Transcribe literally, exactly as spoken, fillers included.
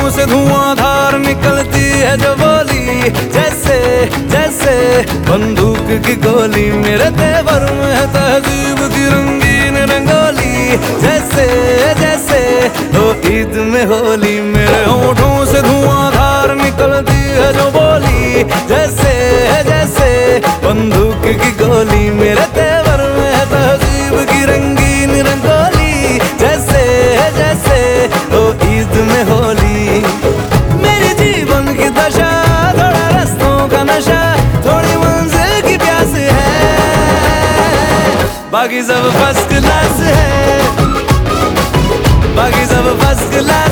से धुआंधार निकलती है जो बोली, जैसे जैसे बंदूक की गोली। मेरे तेवर में है तहजीब की रंगीन रंगोली, जैसे जैसे हो ईद में होली। मेरे होठों से धुआंधार निकलती है जो बोली, जैसे जैसे बंदूक की गोली। मेरे तेवर में है तहजीब की रंगीन रंगोली, जैसे जैसे हो ईद में होली। मेरी जीवन की दशा थोड़ा रस्तों का नशा, थोड़ी मंजिल की प्यास है, बाकी सब फर्स्ट क्लास है, बाकी सब फर्स्ट क्लास।